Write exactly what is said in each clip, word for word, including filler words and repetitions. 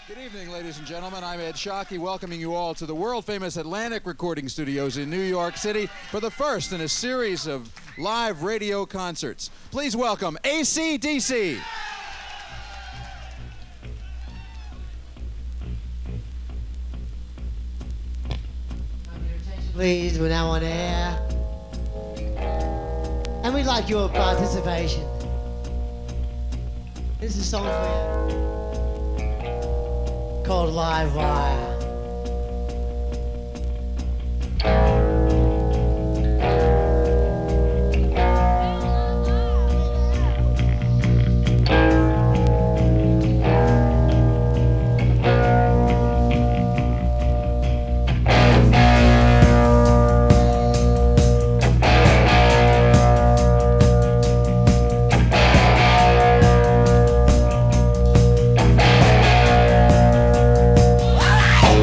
Good evening, ladies and gentlemen. I'm Ed Shockey, welcoming you all to the world-famous Atlantic Recording Studios in New York City for the first in a series of live radio concerts. Please welcome A C D C. Please, we're now on air. And we'd like your participation. This is a song for you called Live Wire. Wow!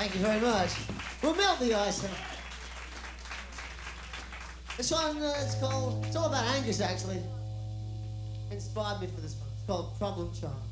Thank you very much. We'll melt the ice. This one, uh, it's called, it's all about Angus actually. Inspired me for this one. It's called Problem Child.